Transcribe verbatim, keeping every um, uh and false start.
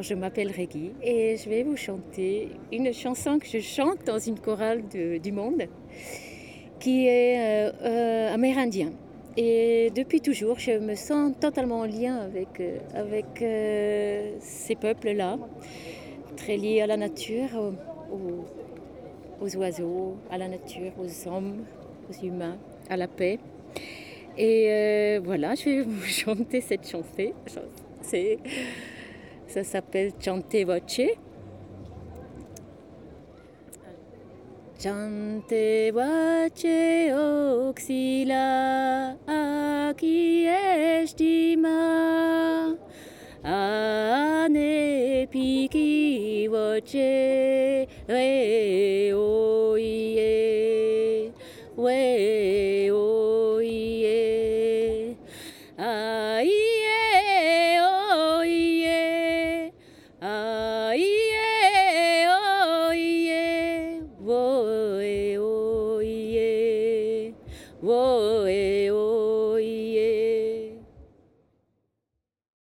je m'appelle Reggie et je vais vous chanter une chanson que je chante dans une chorale de- du monde qui est euh, euh, amérindien. Et depuis toujours, je me sens totalement en lien avec, euh, avec euh, ces peuples-là, très liés à la nature, aux, aux- aux oiseaux, à la nature, aux hommes, aux humains, à la paix. Et euh, voilà, je vais vous chanter cette chanson. C'est, ça s'appelle Chante Voce. Chante voce oxila aki estima ane piki voce re oie we oie aie oie aie oie wo oie wo